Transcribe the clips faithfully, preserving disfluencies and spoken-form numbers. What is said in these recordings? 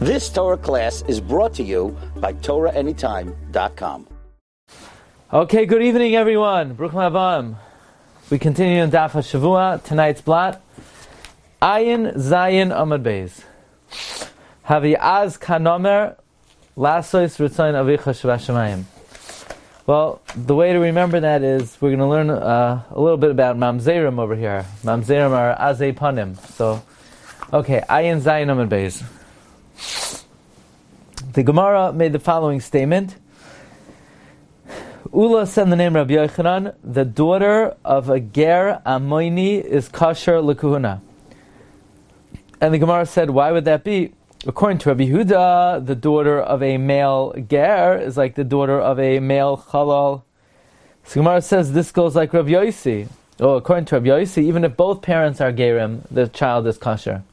This Torah class is brought to you by Torah Anytime dot com. Okay, good evening, everyone. Baruch Haba. We continue in Daf HaShavua. Tonight's blot. Ayin Zayin Amud Beis. Havi Az Kanomer Lasois Ritzayin Avicha Shavashamayim. Well, the way to remember that is we're going to learn uh, a little bit about Mamzerim over here. Mamzerim are Azei Panim. So, okay, Ayin Zayin Amud Beis. The Gemara made the following statement. Ula said the name Rabbi Yochanan, the daughter of a ger amoini is kosher lekuhuna. And the Gemara said, why would that be? According to Rabbi Yehuda, the daughter of a male ger is like the daughter of a male chalal. So the Gemara says this goes like Rabbi Yossi. Oh, according to Rabbi Yossi, even if both parents are gerim, the child is kosher.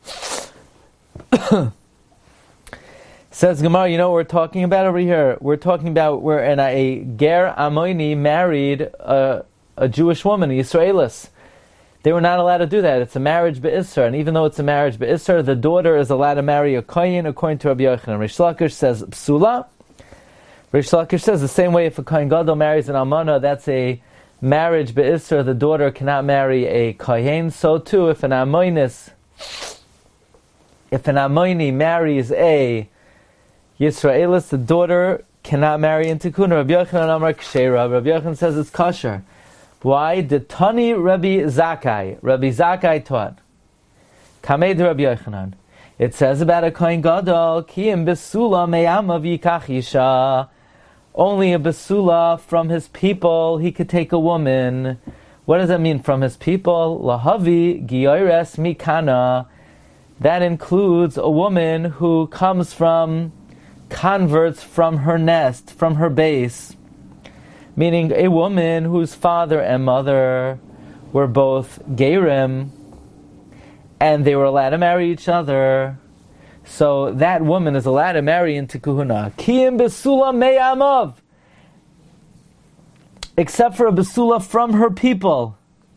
Says Gemara, you know what we're talking about over here? We're talking about where an, a ger amoini married a, a Jewish woman, a Yisraelis. They were not allowed to do that. It's a marriage be'isser, and even though it's a marriage be'isser, the daughter is allowed to marry a kohen according to Rabbi Yochanan. Rish Lakish says psula. Rish Lakish says the same way if a kohen gadol marries an almana, that's a marriage be'isser. The daughter cannot marry a kohen. So too, if an amoinis, if an amoini marries a Yisraelis, the daughter cannot marry into kuna. Rabbi Yochanan Amar Kshera. Rabbi Yochanan says it's kosher. Why? The Tani Rabbi Zakai. Rabbi Zakai taught. Kamed Rabbi Yochanan. It says about a kohen gadol, ki im besula me'amav yikach isha. Only a besula from his people he could take a woman. What does that mean? From his people, lahavi giores mikana. That includes a woman who comes from converts from her nest, from her base, meaning a woman whose father and mother were both gerim, and they were allowed to marry each other. So that woman is allowed to marry into kuhuna. Kiyim besula me'amav, except for a besula from her people.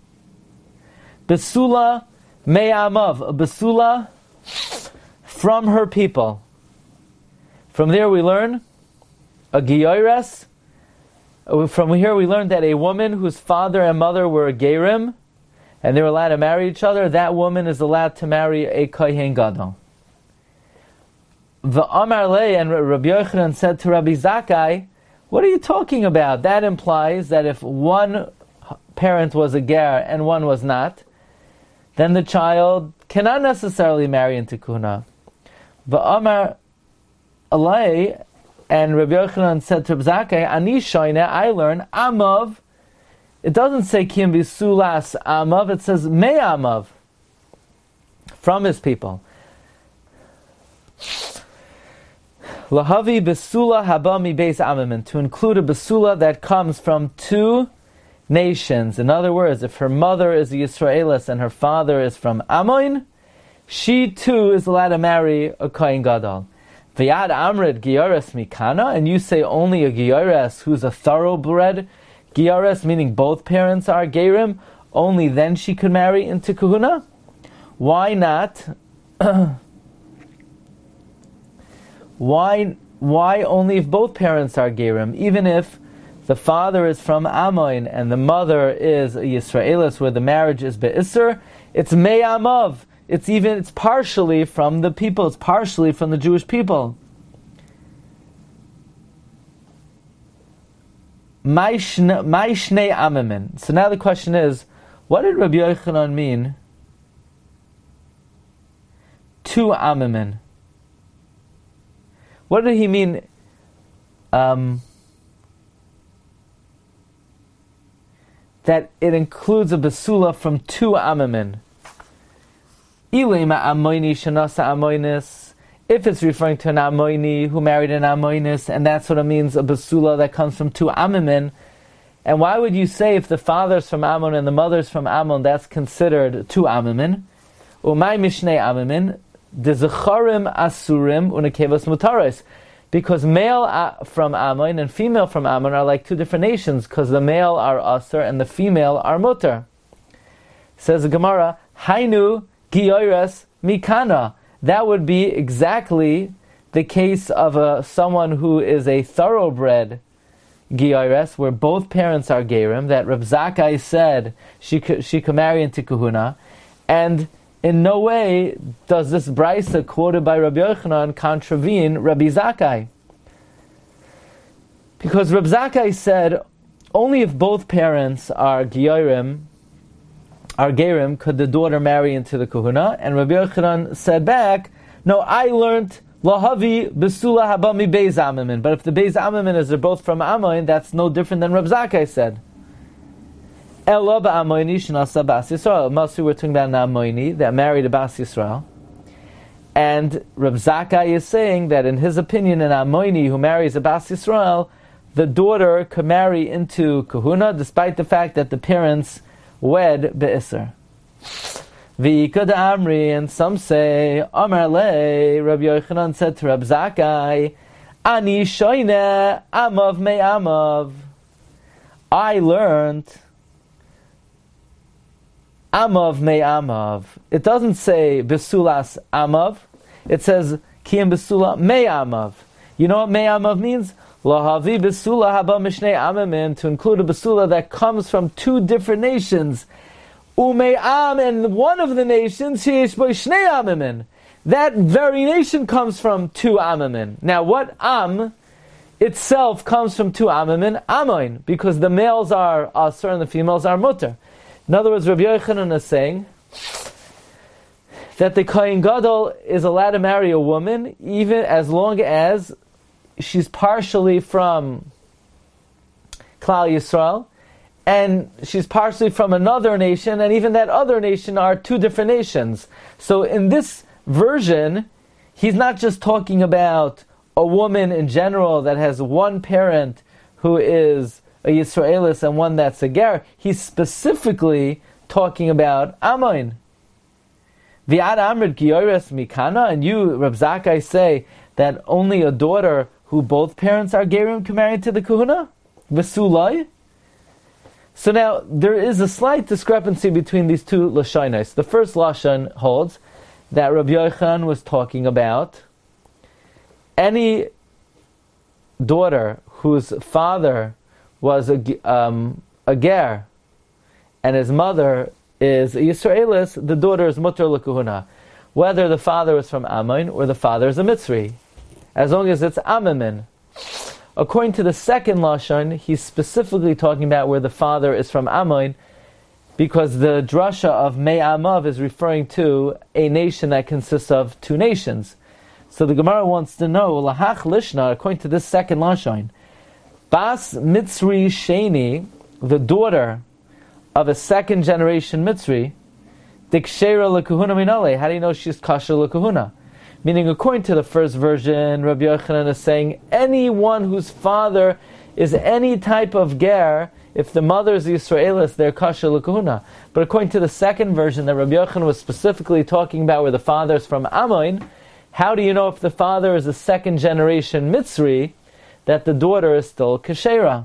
Besula me'amav, a besula from her people. From there we learn a giyores. From here we learned that a woman whose father and mother were gerim, and they were allowed to marry each other, that woman is allowed to marry a kohen gadol. The Amar Le and Rabbi Yochanan said to Rabbi Zakai, what are you talking about? That implies that if one parent was a ger and one was not, then the child cannot necessarily marry into kuna. The Amar Alay and Rabbi Yochanan said to Rabbi Zakai, Ani shoyne, I learn amav. It doesn't say kim v'sulas amav, it says me amav, from his people. Lahavi besula haba mi beis amamin, to include a besula that comes from two nations. In other words, if her mother is a Yisraelis and her father is from Ammon, she too is allowed to marry a kohen gadol. V'yad amred giyares mikana, and you say only a giyares who's a thoroughbred giyares, meaning both parents are gerim, only then she could marry into kuhuna? Why not? why why only if both parents are gerim? Even if the father is from Ammon and the mother is a Yisraelis, where the marriage is be'isser, it's me'amav. It's even, it's partially from the people, it's partially from the Jewish people. My shnei amamin. So now the question is, what did Rabbi Yochanan mean? Two amamin. What did he mean? Um, that it includes a besula from two amamin. If it's referring to an Amoini who married an Amoinis, and that's what it means, a basula that comes from two Amamin. And why would you say if the father's from Ammon and the mother's from Ammon, that's considered two Amamin? Umay mishnei Amamin, the Zecharim Asurim unekevas mutaris. Because male from Ammon and female from Ammon are like two different nations, because the male are Asur and the female are Mutar. Says the Gemara, Hainu Giyoras Mikana. That would be exactly the case of a someone who is a thoroughbred Giyores, where both parents are Gerim, that Reb Zakkai said she could, she could marry into Kahuna, and in no way does this Brisa quoted by Rabbi Yochanan contravene Rabbi Zakkai. Because Reb Zakkai said, only if both parents are Giyorim, are Gerim, could the daughter marry into the Kahuna, and Rabbi Yochanan said back, no, I learned Lahavi Besula Habami Beis Amamin. But if the Beis Amamin is they're both from Amoin, that's no different than Reb Zakkai said. Elo ba'amoini shenasa bas Yisrael. Mostly we're talking about an Amoini that married a Bas Yisrael. And Reb Zakkai is saying that in his opinion, an Amoini who marries a Bas Yisrael, the daughter could marry into Kahuna, despite the fact that the parents wed be'isr. V'ikad Amri, and some say, Amar le, Rabbi Yochanan said to Reb Zakkai, Ani shoyne amav me amav. I learned amav me amav. It doesn't say besulas amav. It says kiyam besula me amav. You know what me amav means? Lahavi besula haba mishnei amamin, to include a besula that comes from two different nations. Ume'am, and one of the nations, sheyesh bo shnei amamin. That very nation comes from two amamin. Now, what am itself comes from two amamin? Amoin, because the males are asur and the females are mutter. In other words, Rabbi Yochanan is saying that the Kohen Gadol is allowed to marry a woman even as long as she's partially from Klal Yisrael, and she's partially from another nation, and even that other nation are two different nations. So in this version, he's not just talking about a woman in general that has one parent who is a Yisraelis and one that's a Ger. He's specifically talking about Amoin. V'ad amrit Giyores mikana, and you, Reb Zakkai, say that only a daughter who both parents are Gerim can marry to the Kahuna? V'sulai? So now, there is a slight discrepancy between these two Lashonos. The first Lashon holds that Rabbi Yochanan was talking about any daughter whose father was a, um, a Ger, and his mother is a Yisraelis, the daughter is Mutter L'Kahuna. Whether the father is from Ammon or the father is a Mitzri, as long as it's Amamin. According to the second Lashon, he's specifically talking about where the father is from Ammon, because the drasha of Mei Amav is referring to a nation that consists of two nations. So the Gemara wants to know, Lahach Lishna, according to this second Lashon, Bas Mitzri Sheni, the daughter of a second generation Mitzri, Dikshera L'Kahuna Minale, how do you know she's Kasher L'Kahuna? Meaning, according to the first version, Rabbi Yochanan is saying anyone whose father is any type of ger, if the mother is Yisraelis, they're kasher l'kahuna. But according to the second version, that Rabbi Yochanan was specifically talking about where the father is from Ammon, how do you know if the father is a second generation Mitzri, that the daughter is still kashera?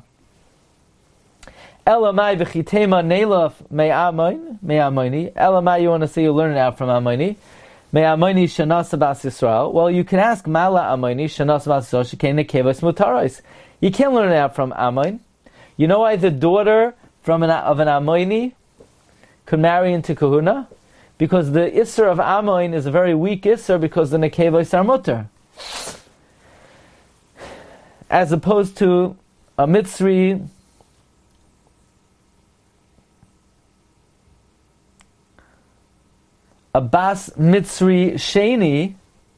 Elamai v'chitema neilaf me'amoin, me'amoini. Elamai, you want to say you learn it out from Ammoni. Me'amoini shanasa bas Yisrael. Well, you can ask Mala Ammoni shanasa bas Yisrael shekei nekevos mutaros. You can't learn it out from Ammon. You know why the daughter from an, of an Ammoni could marry into Kahuna? Because the Isser of Ammon is a very weak Isser, because the nekevos are mutter. As opposed to a Mitzri, a Bas Mitzri Sheni,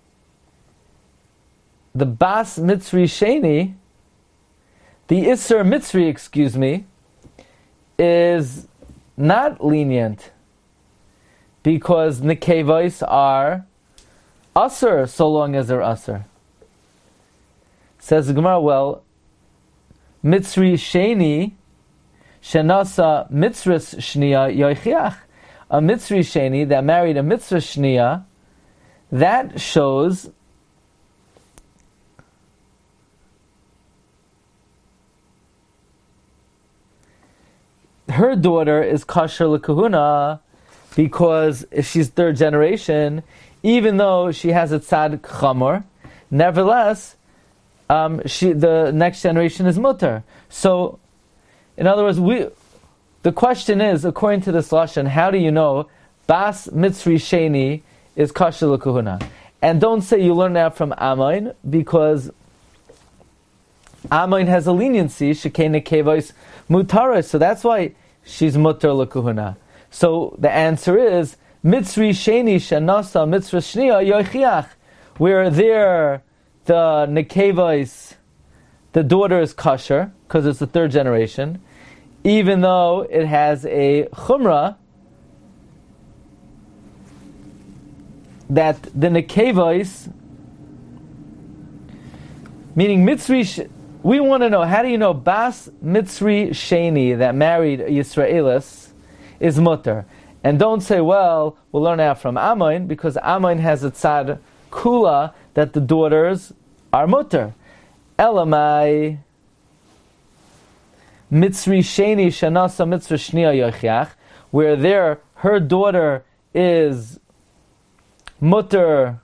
the Bas Mitzri Sheni, the Isser Mitzri, excuse me, is not lenient, because Nekevos are Asr, so long as they're Asr. Says the Gemara, well, Mitzri Sheni, Shenasa Mitzris Shnia Yoichiach. A Mitzri Sheni that married a Mitzvah Shnia, that shows her daughter is Kasher L'Kahuna, because if she's third generation, even though she has a Tzad Chamor, Nevertheless, um, she the next generation is mutter. So, in other words, we the question is, according to this lashon, how do you know bas mitzri sheni is kosher l'kahuna? And don't say you learn that from Amoin, because Amoin has a leniency, shekei nekevos mutaros, so that's why she's mutter l'kahuna. So the answer is mitzri sheni shenasa mitzri shnia yochiach, where there the nekevos, the daughter is kosher because it's the third generation, even though it has a chumrah that the nekevos, meaning mitzri. We want to know, how do you know bas mitzri sheni that married a Yisraelis is mutter? And don't say, well, we'll learn out from Amoin, because Amoin has a tzad kula that the daughters are mutter. Elamai mitzri sheni shanasa mitzri shnia yochiach, where there her daughter is mutter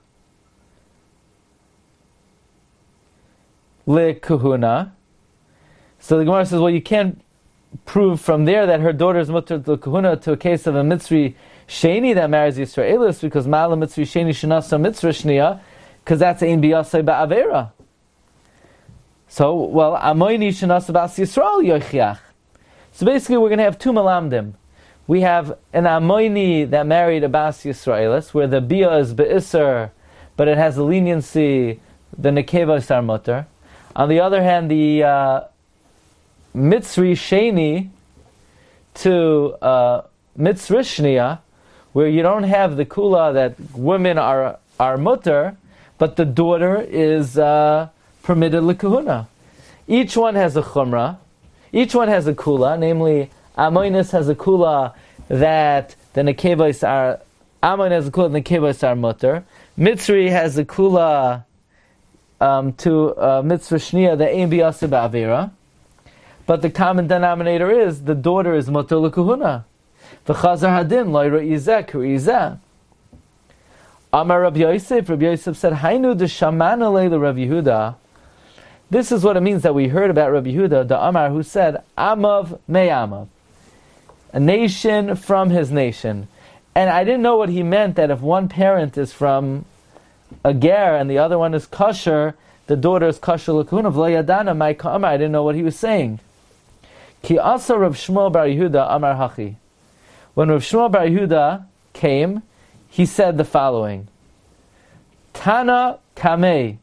le kahuna. So the Gemara says, well, you can't prove from there that her daughter is mutter le kahuna to a case of a mitzri sheni that marries Yisraelis, because ma'ala mitzri sheni shenasa mitzri shnia, because that's ein biyasai ba'avera. So, well, amoyni shenasa ba'as Yisrael yochiach. So basically, we're going to have two malamdim. We have an amoyni that married a bas Yisraelis, where the bia is be'isr, but it has a leniency, the nekevos are mutter. On the other hand, the uh, mitzri sheni to uh, mitzri shnia, where you don't have the kula that women are are mutter, but the daughter is uh, permitted l'kahuna. Each one has a chumrah, each one has a kula, namely Amoinus has a kula that the nekevos are, Amoin has a kula that the nekevos are mutter. Mitzri has a kula Um, to uh, mitzvah shnia, the ein biyaseh ba'avera, but the common denominator is the daughter is mutter l'kahuna. V'chazar hadin lo yizeh ku'izeh. Amar Rabbi Yosef. Rabbi Yosef said, "Hainu d'shamana leila Rabbi Yehuda." This is what it means that we heard about Rabbi Yehuda, the Amar, who said, "Amav me'amav," a nation from his nation. And I didn't know what he meant, that if one parent is from a ger and the other one is kosher, the daughter is kosher l'kahuna. V'lo yadana my ka'amar. I didn't know what he was saying. Ki asa Rav Shmuel bar Yehuda amar hachi. When Rav Shmuel bar Yehuda came, he said the following: Tana kamei.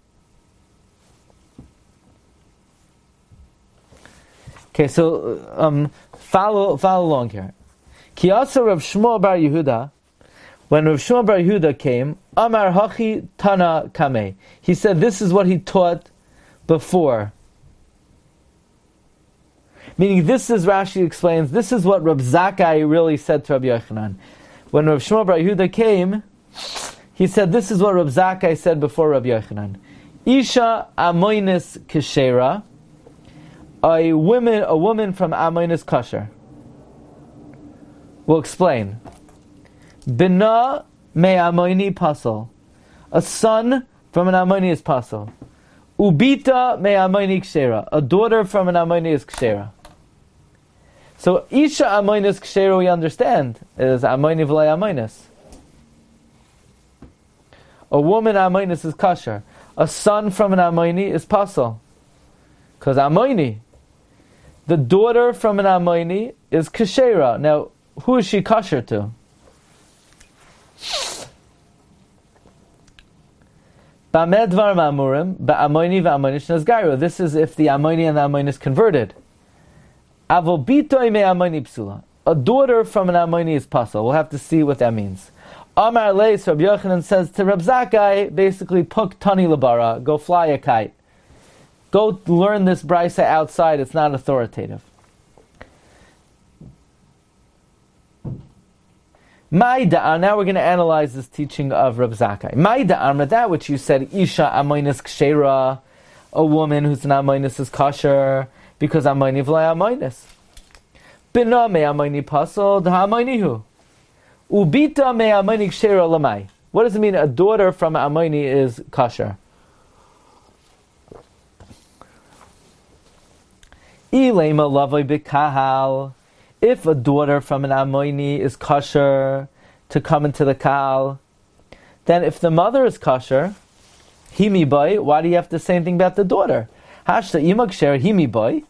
Okay, so um, follow follow along here. Ki asa Rav Shmuel bar Yehuda. When Rav Shmuel bar Yehuda came, Amar Hachi Tana Kamei. He said this is what he taught before. Meaning, this is, Rashi explains, this is what Rav Zakkai really said to Rabbi Yochanan. When Rav Shmuel bar Yehuda came, he said this is what Rav Zakkai said before Rabbi Yochanan. Isha Amoinis Keshera, a woman, a woman from Amoinis kosher. We'll explain. Bina me Amoini pasal. A son from an Amoini is pasal. Ubita me Amoini kshera. A daughter from an Amoini is kshera. So Isha Amoinis kshera we understand is Amoini v'lei Amoinis. A woman Amoinis is kosher. A son from an Amoini is pasal. Because Amoini. The daughter from an Amoini is kshera. Now, who is she kosher to? Bamedvar ma'amurim ba'amoini va'amoinish nazgaru. This is if the Amoini and the Amoini is converted. Avobitoi me Amoini psula. A daughter from an Amoini is pasal. We'll have to see what that means. Amar Leis, Rabbi Yochanan says to Rab Zakkai, basically, puk tani labara, go fly a kite. Go learn this brisa outside. It's not authoritative. My da'ar, now we're going to analyze this teaching of Rab Zakkai. My da'ar, that which you said, Isha Amoinis Kshera, a woman who's an Amoinis is kosher, because Amoini v'lei Amoinis. Bina me Amoini pasal, da Amoinihu. Ubita me Amoini Kshera lamai. What does it mean, a daughter from Amoini is kosher? Ilema lavoi b'kahal. If a daughter from an Amoini is kosher to come into the kahal, then if the mother is kosher, himi boy, why do you have to say anything about the daughter? Hashta imag sher himi boy.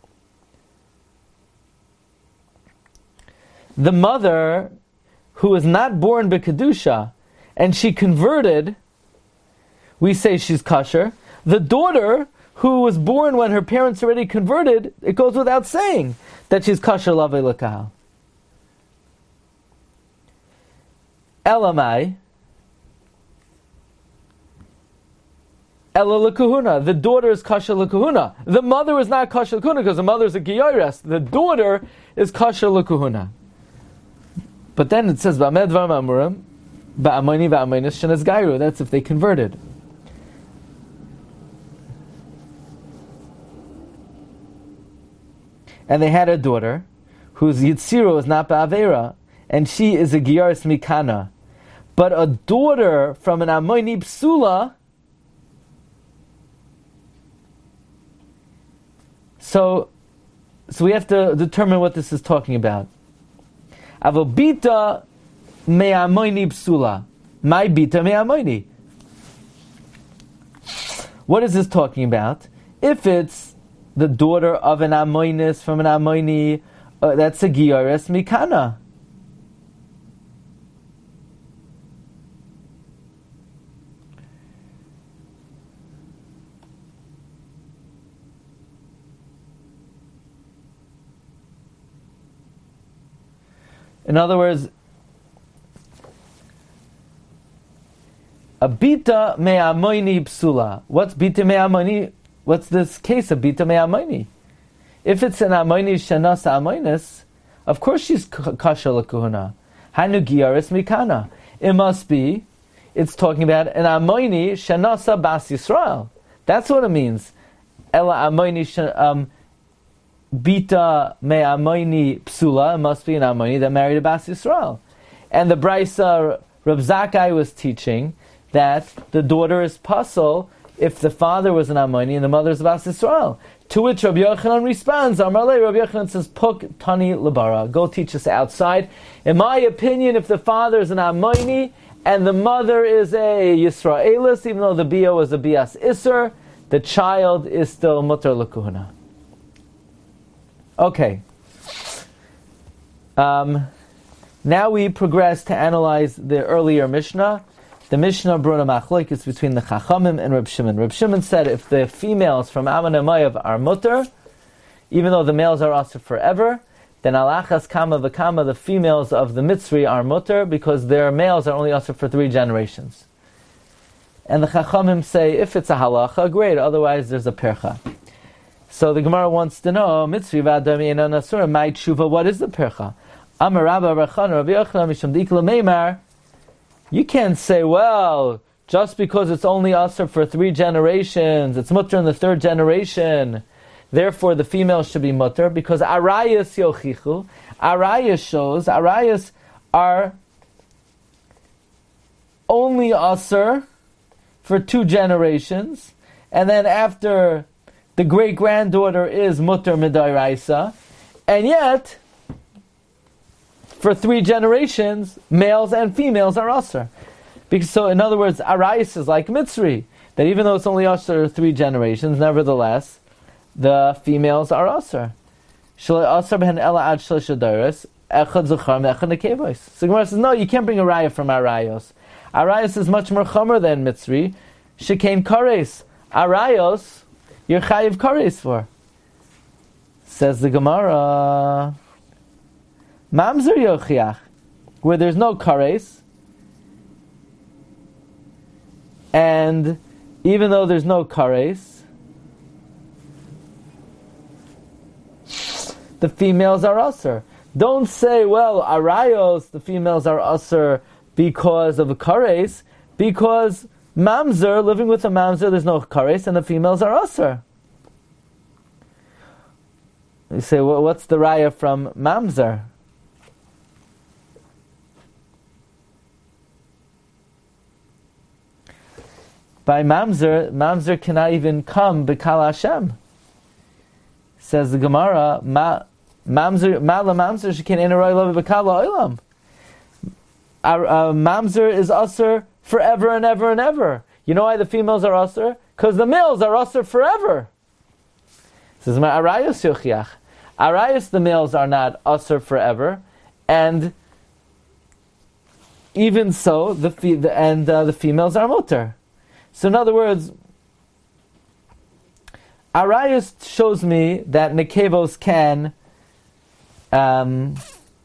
The mother who is not born b'kedusha and she converted, we say she's kosher. The daughter who was born when her parents already converted, it goes without saying that she's kosher lavei l'kahal. Elamai, Ela l'kahuna. The daughter is kosher l'kahuna. The mother is not kosher l'kahuna because the mother is a giyares. The daughter is kosher l'kahuna. But then it says ba'amed v'am amurim ba'amoni v'amonis shenas gairu. That's if they converted. And they had a daughter whose yitziro is not ba'avera, and she is a giyaris mikana. But a daughter from an Amoini psula, so so we have to determine what this is talking about. Avobita me Amoini psula. My bita me Amoini. What is this talking about? If it's the daughter of an Amoinis from an Amoini, uh, that's a giyaris mikana. In other words, a bita me Amoini psula. What's bita me Amoini? What's this case of bita me Amoini? If it's an Amoini shenas Amoinis, of course she's kosher l'kuhuna. Hanu giyaris mikana. It must be, it's talking about an Amoini shenasa bas Yisrael. That's what it means. Ela Amoini um, bita me Amoini psula. It must be an Amoini that married a bas Yisrael. And the Brisa Reb Zakkai was teaching that the daughter is pasul if the father was an Amoini and the mother is a bas Yisrael. To which Rabbi Yochanan responds, Amarle, Rabbi Yochanan says, Puk tani lebara. Go teach us outside. In my opinion, if the father is an Amoini and the mother is a Yisraelis, even though the bia was a bias Isser, the child is still mutar l'kuhuna. Okay. Um, now we progress to analyze the earlier Mishnah. The Mishnah brought a machlokes between the Chachamim and Reb Shimon. Reb Shimon said if the females from Ammon and Moav are mutter, even though the males are also forever, then alachas kama v'kama, the females of the Mitzri are mutter because their males are only also for three generations. And the Chachamim say if it's a halacha, great, otherwise there's a percha. So the Gemara wants to know, Mitzri v'adami ena nasura, my tshuva, what is the percha? Amar Rabba Rachan Rabbi Yochanan mishum dikla meimar. You can't say, well, just because it's only usher for three generations, it's mutter in the third generation, therefore the female should be mutter, because arayas yochichu, arayas shows, arayas are only usher for two generations, and then after the great-granddaughter is mutter midairaisa, and yet for three generations, males and females are usher. Because, so, in other words, arayis is like mitzri, that even though it's only usher three generations, nevertheless, the females are usher. So Gemara says, no, you can't bring a raya from arayos. Arayos is much more chomer than mitzri. Shekain kares. Arayos, you're chayiv kares for. Says the Gemara, Mamzer yochiach, where there's no kares, and even though there's no kares, the females are usher. Don't say, well, arayos, the females are usher because of the kares, because mamzer, living with a mamzer, there's no kares, and the females are usher. You say, well, what's the raya from mamzer? By mamzer, mamzer cannot even come b'kal Hashem. Says the Gemara, ma mamzer ma la mamzer shekin ein aroi lo b'kala olam. Mamzer is usher forever and ever and ever. You know why the females are usher? Because the males are usher forever. Says my arayos yochiach. Arayos, the males are not usher forever, and even so, the, fe- the and uh, the females are mutter. So in other words, Arayos shows me that nekevos can. Um,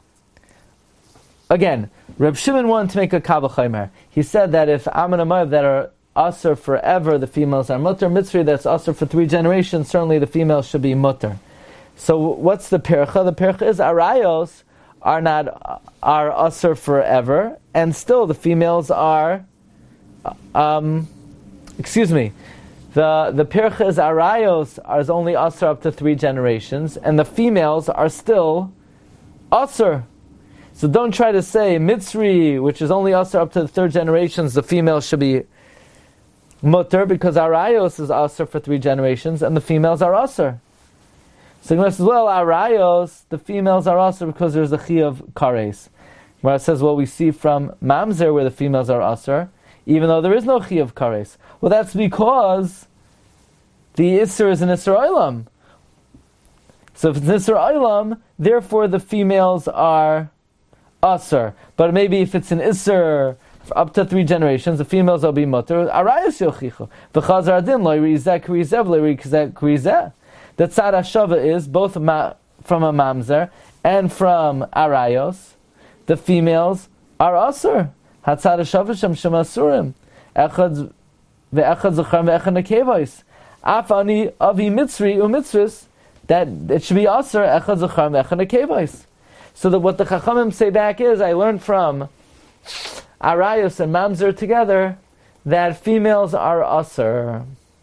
again, Reb Shimon wanted to make a kavah chaymer. He said that if Aman Amav that are asur forever, the females are mutter. Mitzri that's asur for three generations, certainly the females should be mutter. So what's the percha? The percha is Arayos are not are asur forever, and still the females are. Um, excuse me. The the pircha is arayos are is only asur up to three generations, and the females are still asur. So don't try to say mitzri, which is only asur up to the third generations, the female should be mutter, because arayos is asur for three generations, and the females are asur. So Gemara says, well, arayos, the females are asur because there's a chi of kares. Gemara says, well, we see from mamzer where the females are asur, even though there is no chi of kares. Well, that's because the Isser is an Isser Olam. So if it's an Isser Olam, therefore the females are Asr. But maybe if it's an Isser for up to three generations, the females will be Mutter. Arayos Yochichu. V'chazar adin lo yirizeh k'rizev lo yirizeh k'rizeh. The Tzad HaShava is both ma- from a Mamzer and from Arayos. The females are Asr. Hatzad HaShava shem shem Asurim. Echad ve'echad zechar ve'echad nekevos. Afani avi mitzri umitzris, that it should be aser echad zechar ve'echad nekevos. So that what the Chachamim say back is, I learned from Arayos and Mamzer together that females are aser.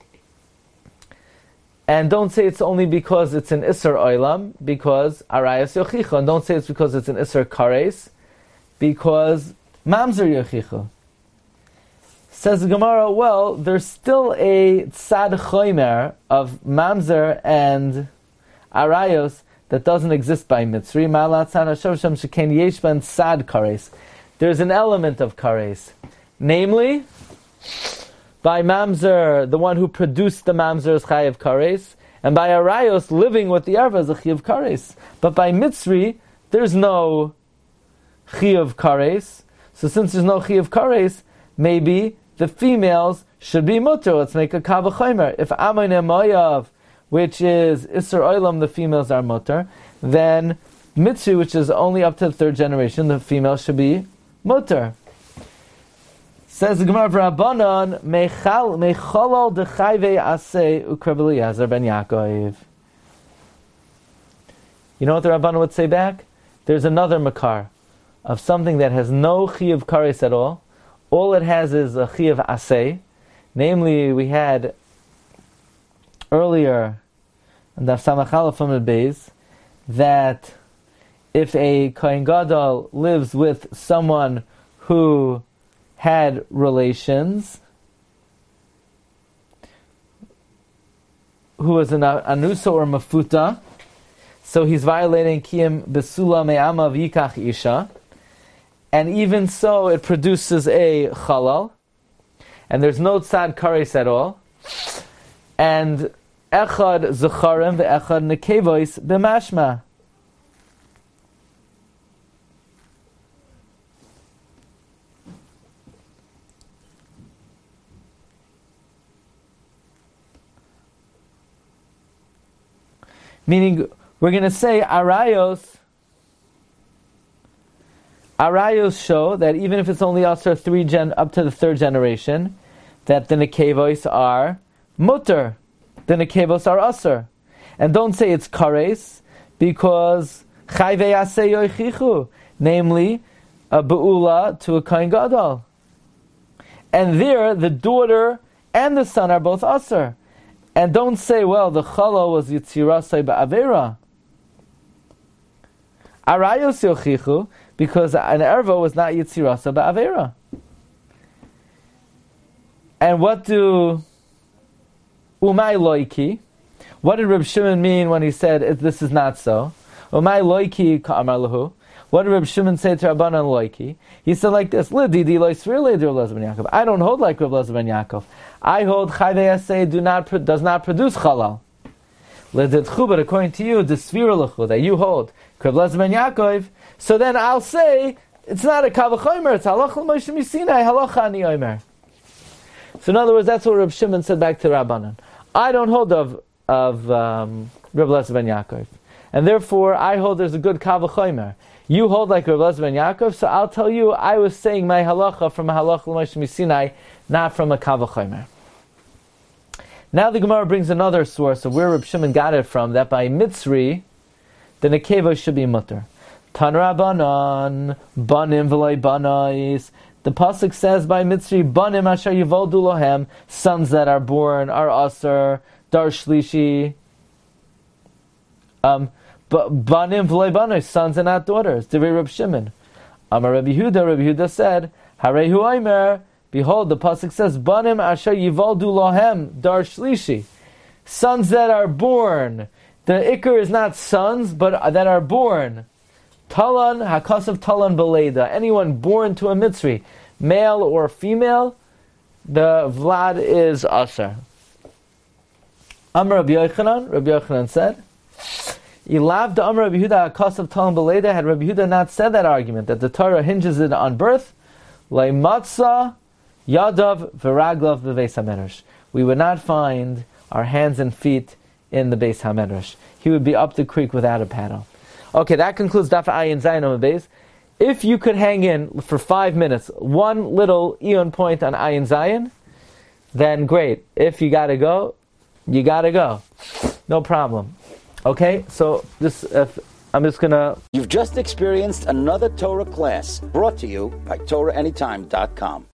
And don't say it's only because it's an Isser Olam, because Arayos Yochicha. And don't say it's because it's an Isser Kares, because Mamzer Yochicha. Says the Gemara, well, there's still a Tzad Choymer of Mamzer and Arayos that doesn't exist by Mitzri. Ma'alat Tzad HaShav Shem Sheken Yesh Ben Tzad Kares. There's an element of Kares. Namely, by Mamzer, the one who produced the Mamzer is Chayav Kares, and by Arayos, living with the Erva is a Chayav Kares. But by Mitzri, there's no Chayav Kares. So since there's no Chayav Kares, maybe the females should be mutter. Let's make a kavah chaymer. If Amoin Moav, which is Isser Olam, the females are mutter, then Mitzri, which is only up to the third generation, the females should be mutter. Says the Gemara, Rabbanon mechal mechalal dechayve aseh ukrebeli Yazer ben Yaakov. You know what the Rabbanon would say back? There's another makar of something that has no chi of kares at all. All it has is a chi of aseh. Namely, we had earlier in the Samachala from the Beis that if a Kohen Gadol lives with someone who had relations, who was an anusa or mafuta, so he's violating kiyam besula me'ama v'yikach isha, and even so it produces a chalal, and there's no tzad kares at all, and echad zecharim ve'echad nekevois b'mashma. Meaning, we're going to say arayos. Arayos show that even if it's only after three gen up to the third generation, that the nekevos are mutter, the nekevos are aser, and don't say it's kares because chayve aseh yoichichu, namely a beula to a kohen gadol, and there the daughter and the son are both aser. And don't say, well, the chala was yitzirasai ba'avera. Arayos yochichu, because an erva was not yitzirasa ba'avera. And what do umay loiki? What did Reb Shimon mean when he said this is not so? Umay loiki ka'amar lahu. What did Reb Shimon say to Rabbanan loiki? He said like this: Lididi lo yisvir leidir Elazar ben Yaakov. I don't hold like Reb Elazar ben Yaakov. I hold chayvei asay do not does not produce chalal. Lididchu, but according to you, the svira lechu that you hold Reb Elazar ben Yaakov. So then I'll say it's not a kavachomer. It's halacha l'Moshe Misinai halacha ani omer. So in other words, that's what Reb Shimon said back to Rabbanan. I don't hold of of um, Reb Elazar ben Yaakov, and therefore I hold there's a good kavachomer. You hold like Reb Elazar ben Yaakov, so I'll tell you I was saying my halacha from a halacha l'Moshe Misinai, not from a kavachomer. Now the Gemara brings another source of where Reb Shimon got it from, that by Mitzri, the nekeva should be mutter. Tan Rabbanan, banim v'loi banais. The pasuk says by Mitzri, banim asher yivoldu lohem, sons that are born are aser, dar shlishi. Um, but banim v'loi banais, sons and not daughters. Divrei Reb Shimon. Amar Rabbi Yehuda, Rabbi Yehuda said, Harehu Omer. Behold, the pasuk says, banim asher yivoldu lohem, dar shlishi. Sons that are born. The ikar is not sons, but that are born. Talan, hakasav talan beleda. Anyone born to a Mitzri, male or female, the vlad is aser. Amar Rabbi Yochanan, Rabbi Yochanan said, Ilav da Amar Rabbi Yehuda hakasav talan beleda. Had Rabbi Yehuda not said that argument, that the Torah hinges it on birth, leimatza yadav v'raglav b'beis hamedrash. We would not find our hands and feet in the Beis HaMedrash. He would be up the creek without a paddle. Okay, that concludes Daf Ayin Zayin on the Beis. If you could hang in for five minutes, one little eon point on Ayin Zayin, then great. If you gotta go, you gotta go. No problem. Okay, so this uh, I'm just gonna... You've just experienced another Torah class brought to you by Torah Anytime dot com.